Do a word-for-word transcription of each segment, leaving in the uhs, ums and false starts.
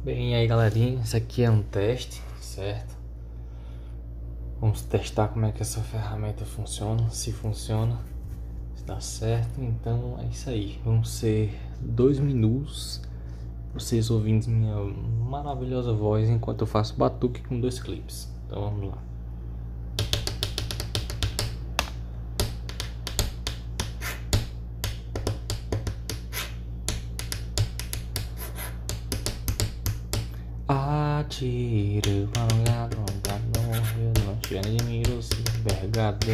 Bem, e aí galerinha, isso aqui é um teste, certo? Vamos testar como é que essa ferramenta funciona, se funciona, se dá certo. Então é isso aí, vão ser dois minutos vocês ouvindo minha maravilhosa voz enquanto eu faço batuque com dois clipes. Então vamos lá. Atire para um lugar, um lugar não, não tinha de mim, se vergade.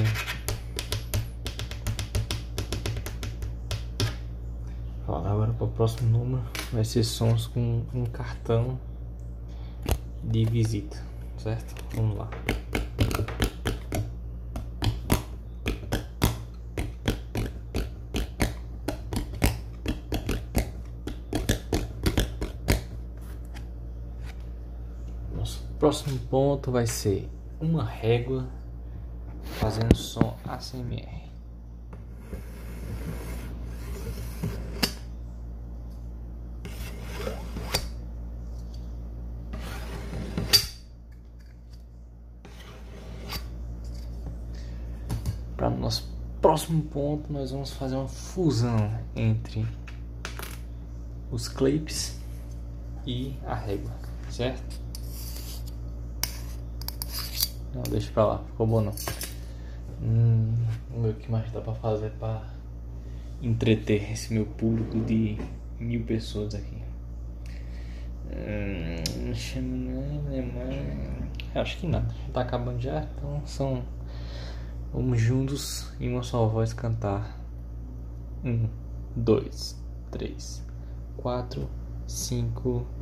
Agora para o próximo número vai ser sons com um cartão de visita, certo? Vamos lá. Nosso próximo ponto vai ser uma régua fazendo som A S M R. Para o nosso próximo ponto, nós vamos fazer uma fusão entre os clipes e a régua, certo? Não, deixa pra lá, ficou bom não. Hum, vamos ver o que mais dá pra fazer pra entreter esse meu público de mil pessoas aqui. Hum, acho que nada, tá acabando já, então são... Vamos juntos em uma só voz cantar. Um, dois, três, quatro, cinco